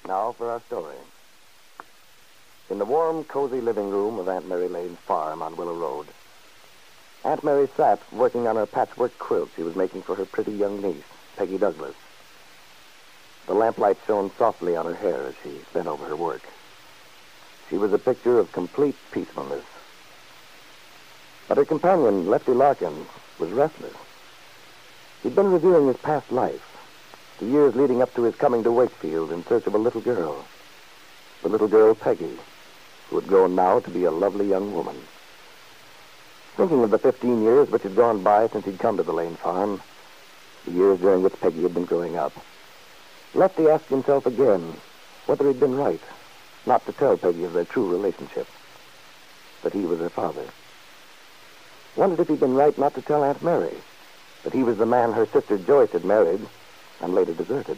Now for our story. In the warm, cozy living room of Aunt Mary Lane's farm on Willow Road, Aunt Mary sat working on a patchwork quilt she was making for her pretty young niece, Peggy Douglas. The lamplight shone softly on her hair as she bent over her work. She was a picture of complete peacefulness. But her companion, Lefty Larkin, was restless. He'd been reviewing his past life, the years leading up to his coming to Wakefield in search of a little girl. The little girl, Peggy, who had grown now to be a lovely young woman. Thinking of the 15 years which had gone by since he'd come to the Lane farm, the years during which Peggy had been growing up, Lefty asked himself again whether he'd been right not to tell Peggy of their true relationship, that he was her father. Wondered if he'd been right not to tell Aunt Mary that he was the man her sister Joyce had married and later deserted.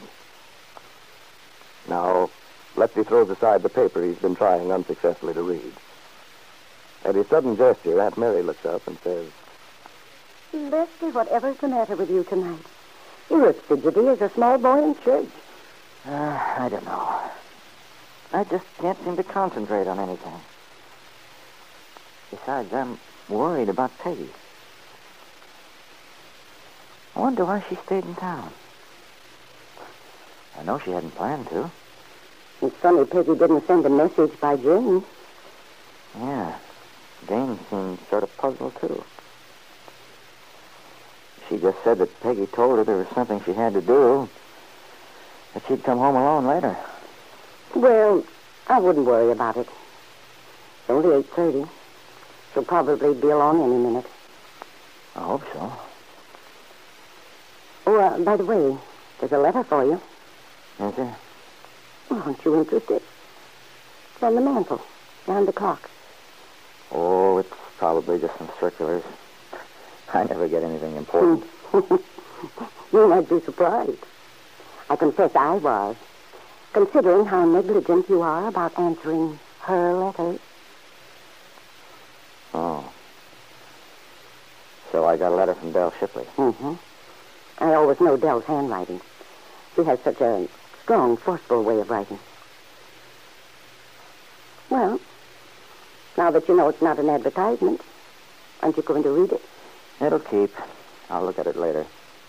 Now, Lefty throws aside the paper he's been trying unsuccessfully to read. At his sudden gesture, Aunt Mary looks up and says, Lefty, whatever's the matter with you tonight? You're as fidgety as a small boy in church. I don't know. I just can't seem to concentrate on anything. Besides, I'm worried about Peggy. I wonder why she stayed in town. I know she hadn't planned to. It's funny Peggy didn't send a message by Jane. Yeah. Jane seemed sort of puzzled, too. She just said that Peggy told her there was something she had to do, that she'd come home alone later. Well, I wouldn't worry about it. It's only 8:30. She'll probably be along any minute. I hope so. Oh, by the way, there's a letter for you. Is there? Well, aren't you interested? It's on the mantel, behind the clock. Oh, it's probably just some circulars. I never get anything important. You might be surprised. I confess I was, considering how negligent you are about answering her letters. Oh. So I got a letter from Dell Shipley. Mm-hmm. I always know Dell's handwriting. She has such a strong, forceful way of writing. Well, now that you know it's not an advertisement, aren't you going to read it? It'll keep. I'll look at it later.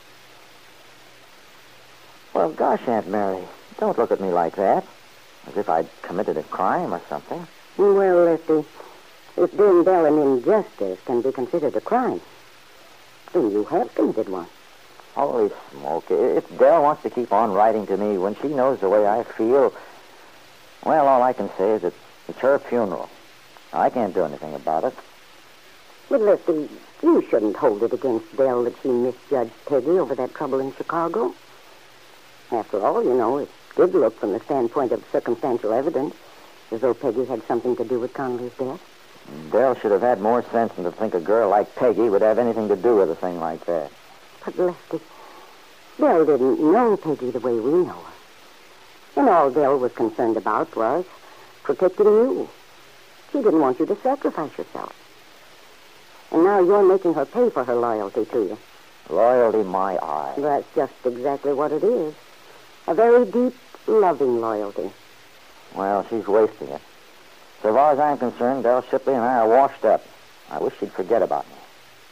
Well, gosh, Aunt Mary, don't look at me like that. As if I'd committed a crime or something. Well, Lefty, if doing Dell an injustice can be considered a crime, then you have committed one. Holy smoke. If Dell wants to keep on writing to me when she knows the way I feel, well, all I can say is that it's her funeral. I can't do anything about it. But, Lefty, you shouldn't hold it against Dell that she misjudged Peggy over that trouble in Chicago. After all, you know, it did look from the standpoint of circumstantial evidence as though Peggy had something to do with Conley's death. Dell should have had more sense than to think a girl like Peggy would have anything to do with a thing like that. But, Lefty, Dell didn't know Peggy the way we know her. And all Dell was concerned about was protecting you. She didn't want you to sacrifice yourself. And now you're making her pay for her loyalty to you. Loyalty, my eye. That's just exactly what it is. A very deep, loving loyalty. Well, she's wasting it. So far as I'm concerned, Dell Shipley and I are washed up. I wish she'd forget about me.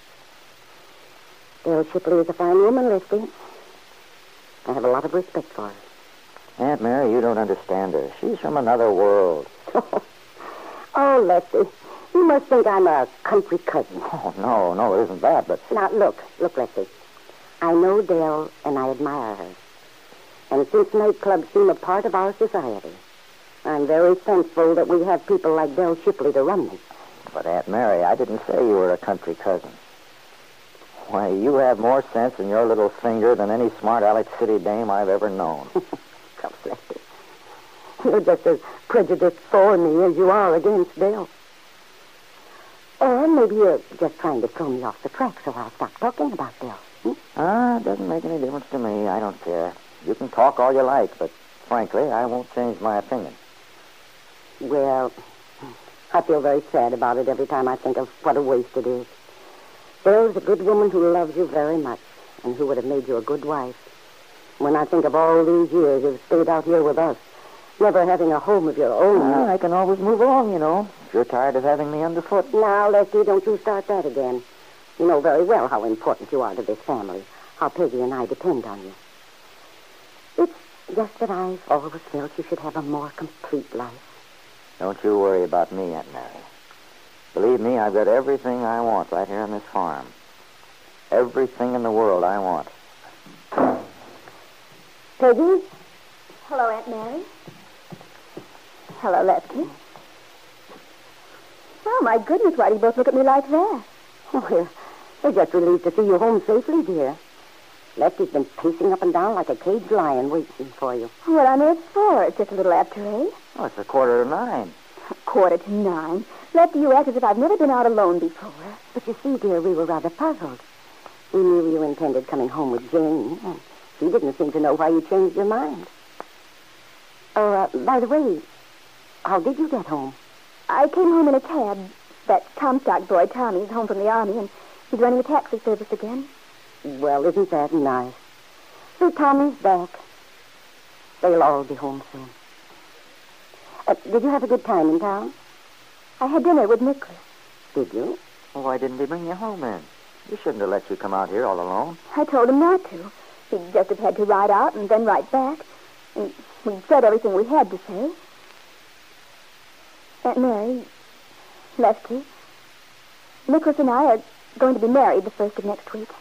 Dell Shipley is a fine woman, Lefty. I have a lot of respect for her. Aunt Mary, you don't understand her. She's from another world. Oh, Lefty, you must think I'm a country cousin. Oh, no, it isn't that, but... Now, look, Lefty. I know Dell, and I admire her. And since nightclubs seem a part of our society, I'm very thankful that we have people like Dell Shipley to run them. But, Aunt Mary, I didn't say you were a country cousin. Why, you have more sense in your little finger than any smart Alex City dame I've ever known. Come, Lefty. You're just as prejudiced for me as you are against Dell. Or maybe you're just trying to throw me off the track so I'll stop talking about Dell. It doesn't make any difference to me. I don't care. You can talk all you like, but frankly, I won't change my opinion. Well, I feel very sad about it every time I think of what a waste it is. Dell's a good woman who loves you very much and who would have made you a good wife. When I think of all these years you've stayed out here with us, Never having a home of your own. Well, I can always move along, if you're tired of having me underfoot. Now, Lefty, don't you start that again. You know very well how important you are to this family, how Peggy and I depend on you. It's just that I've always felt you should have a more complete life. Don't you worry about me, Aunt Mary. Believe me, I've got everything I want right here on this farm. Everything in the world I want. Peggy? Hello, Aunt Mary. Hello, Lefty. Oh, my goodness, why do you both look at me like that? Oh, we're just relieved to see you home safely, dear. Lefty's been pacing up and down like a caged lion waiting for you. What on earth for? It's just a little after 8. Oh, it's 8:45. 8:45. Lefty, you act as if I've never been out alone before. But you see, dear, we were rather puzzled. We knew you intended coming home with Jane, and she didn't seem to know why you changed your mind. Oh, by the way, how did you get home? I came home in a cab. That Comstock boy, Tommy's home from the Army, and he's running a taxi service again. Well, isn't that nice? So Tommy's back. They'll all be home soon. Did you have a good time in town? I had dinner with Nicholas. Did you? Well, why didn't he bring you home then? He shouldn't have let you come out here all alone. I told him not to. He'd just have had to ride out and then ride back. And we'd said everything we had to say. Aunt Mary, Lefty, Nicholas and I are going to be married the 1st of next week.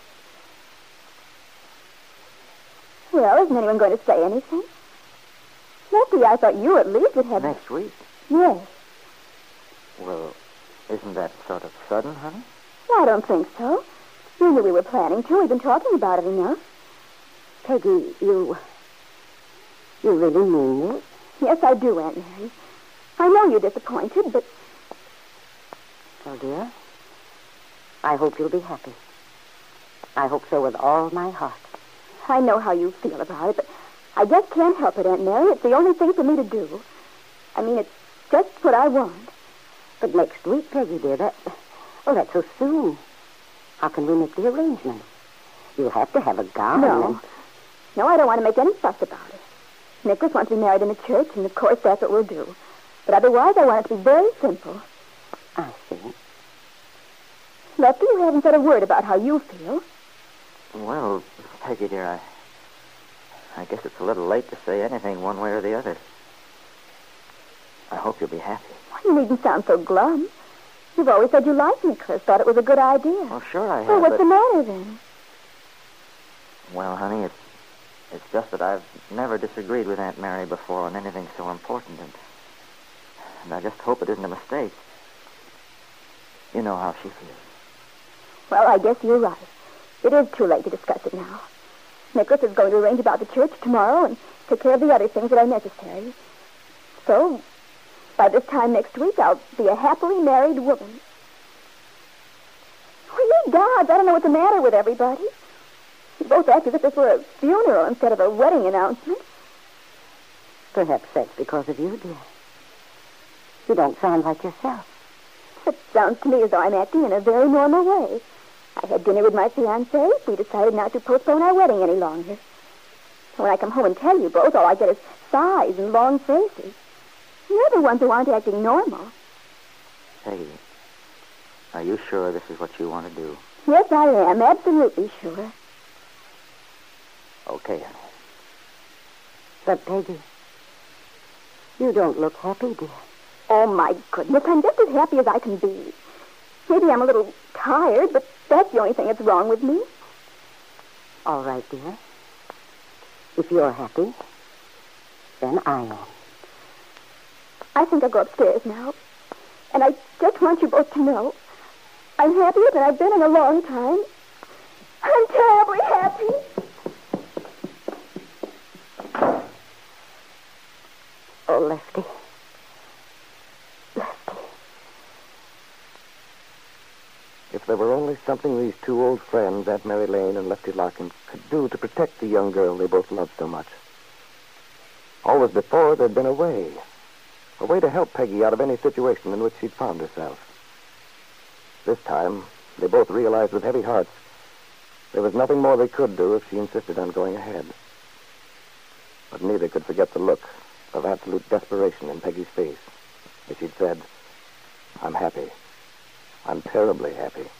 Well, isn't anyone going to say anything? Lefty, I thought you at least would have... Next week? Yes. Well, isn't that sort of sudden, honey? I don't think so. You knew we were planning to. We've been talking about it enough. Peggy, you really mean this? Yes, I do, Aunt Mary. I know you're disappointed, but... Well, dear, I hope you'll be happy. I hope so with all my heart. I know how you feel about it, but I just can't help it, Aunt Mary. It's the only thing for me to do. I mean, it's just what I want. But next week, Peggy, dear, that's so soon. How can we make the arrangements? You'll have to have a gown. No, I don't want to make any fuss about it. Nicholas wants to be married in the church, and of course that's what we'll do. But otherwise, I want it to be very simple. I see. Lefty, you haven't said a word about how you feel. Well, Peggy, dear, I guess it's a little late to say anything one way or the other. I hope you'll be happy. Well, you needn't sound so glum. You've always said you liked Nicholas, thought it was a good idea. Well, sure I have, Well, what's the matter, then? Well, honey, it's just that I've never disagreed with Aunt Mary before on anything so important, and I just hope it isn't a mistake. You know how she feels. Well, I guess you're right. It is too late to discuss it now. Nicholas is going to arrange about the church tomorrow and take care of the other things that are necessary. So, by this time next week, I'll be a happily married woman. Oh, ye gods, I don't know what's the matter with everybody. You both act as if this were a funeral instead of a wedding announcement. Perhaps that's because of you, dear. You don't sound like yourself. It sounds to me as though I'm acting in a very normal way. I had dinner with my fiancé. We decided not to postpone our wedding any longer. When I come home and tell you both, all I get is sighs and long faces. You're the ones who aren't acting normal. Peggy, are you sure this is what you want to do? Yes, I am. Absolutely sure. Okay, honey. But, Peggy, you don't look happy, dear. Oh, my goodness. I'm just as happy as I can be. Maybe I'm a little tired, but that's the only thing that's wrong with me. All right, dear. If you're happy, then I am. I think I'll go upstairs now. And I just want you both to know I'm happier than I've been in a long time. I'm terribly happy. Oh, Lefty. Lefty. If there were only something these two old friends, Aunt Mary Lane and Lefty Larkin, could do to protect the young girl they both loved so much. Always before, there'd been a way to help Peggy out of any situation in which she'd found herself. This time, they both realized with heavy hearts there was nothing more they could do if she insisted on going ahead. But neither could forget the look of absolute desperation in Peggy's face as she'd said, "I'm happy. I'm terribly happy."